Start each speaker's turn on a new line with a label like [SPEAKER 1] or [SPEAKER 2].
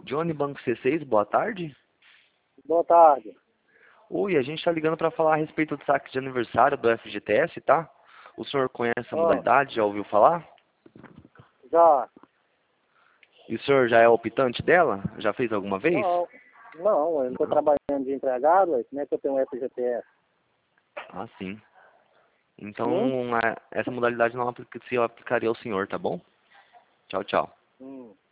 [SPEAKER 1] Johnny Banco C6, boa tarde.
[SPEAKER 2] Boa tarde.
[SPEAKER 1] Oi, a gente está ligando para falar a respeito do saque de aniversário do FGTS, tá? O senhor conhece a
[SPEAKER 2] Ó,
[SPEAKER 1] modalidade, já ouviu falar?
[SPEAKER 2] já.
[SPEAKER 1] E o senhor já é optante dela? Já fez alguma vez?
[SPEAKER 2] Não, não, eu não estou
[SPEAKER 1] Não.
[SPEAKER 2] trabalhando de empregado, como é que eu tenho um FGTS?
[SPEAKER 1] Ah, sim. Então,
[SPEAKER 2] Hum?
[SPEAKER 1] essa modalidade não se aplicaria ao senhor, tá bom? Tchau, tchau.
[SPEAKER 2] Hum.